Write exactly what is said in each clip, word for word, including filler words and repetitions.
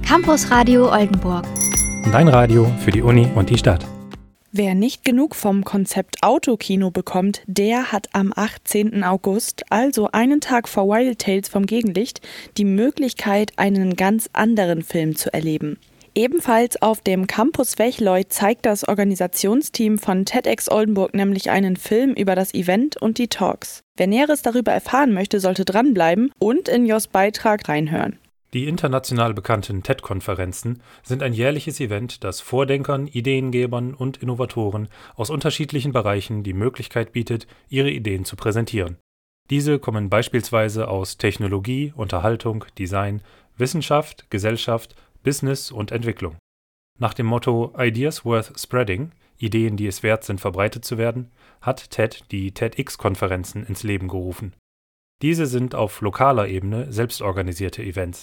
Campus Radio Oldenburg. Dein Radio für die Uni und die Stadt. Wer nicht genug vom Konzept Autokino bekommt, der hat am achtzehnten August, also einen Tag vor Wild Tales vom Gegenlicht, die Möglichkeit, einen ganz anderen Film zu erleben. Ebenfalls auf dem Campus Wechleu zeigt das Organisationsteam von TEDx Oldenburg nämlich einen Film über das Event und die Talks. Wer Näheres darüber erfahren möchte, sollte dranbleiben und in Jos Beitrag reinhören. Die international bekannten TED-Konferenzen sind ein jährliches Event, das Vordenkern, Ideengebern und Innovatoren aus unterschiedlichen Bereichen die Möglichkeit bietet, ihre Ideen zu präsentieren. Diese kommen beispielsweise aus Technologie, Unterhaltung, Design, Wissenschaft, Gesellschaft, Business und Entwicklung. Nach dem Motto Ideas worth spreading, Ideen, die es wert sind, verbreitet zu werden, hat TED die TEDx-Konferenzen ins Leben gerufen. Diese sind auf lokaler Ebene selbstorganisierte Events.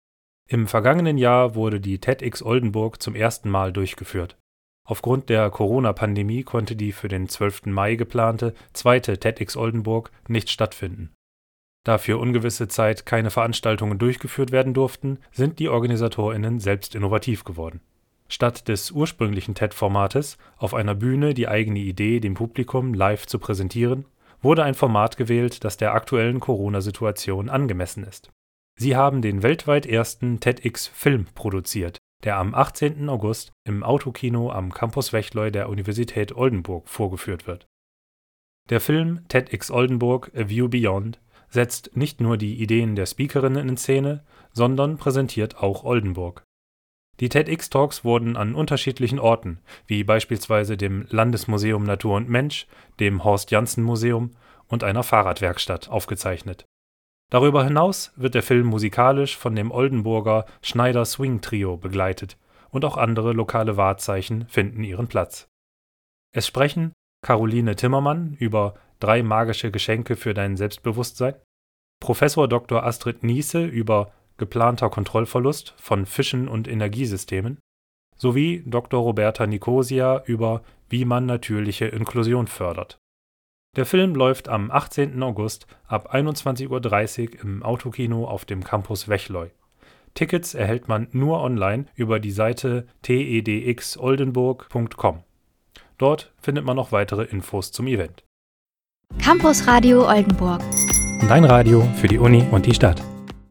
Im vergangenen Jahr wurde die TEDx Oldenburg zum ersten Mal durchgeführt. Aufgrund der Corona-Pandemie konnte die für den zwölften Mai geplante zweite TEDx Oldenburg nicht stattfinden. Da für ungewisse Zeit keine Veranstaltungen durchgeführt werden durften, sind die OrganisatorInnen selbst innovativ geworden. Statt des ursprünglichen TED-Formates, auf einer Bühne die eigene Idee dem Publikum live zu präsentieren, wurde ein Format gewählt, das der aktuellen Corona-Situation angemessen ist. Sie haben den weltweit ersten TEDx-Film produziert, der am achtzehnten August im Autokino am Campus Wechleu der Universität Oldenburg vorgeführt wird. Der Film TEDx Oldenburg A View Beyond setzt nicht nur die Ideen der Speakerinnen in Szene, sondern präsentiert auch Oldenburg. Die TEDx-Talks wurden an unterschiedlichen Orten, wie beispielsweise dem Landesmuseum Natur und Mensch, dem Horst-Janssen-Museum und einer Fahrradwerkstatt, aufgezeichnet. Darüber hinaus wird der Film musikalisch von dem Oldenburger Schneider Swing Trio begleitet und auch andere lokale Wahrzeichen finden ihren Platz. Es sprechen Caroline Timmermann über drei magische Geschenke für dein Selbstbewusstsein, Professor Doktor Astrid Niese über geplanter Kontrollverlust von Fischen und Energiesystemen sowie Doktor Roberta Nicosia über wie man natürliche Inklusion fördert. Der Film läuft am achtzehnten August ab einundzwanzig Uhr dreißig im Autokino auf dem Campus Wechleu. Tickets erhält man nur online über die Seite t e d x oldenburg punkt com. Dort findet man noch weitere Infos zum Event. Campus Radio Oldenburg. Dein Radio für die Uni und die Stadt.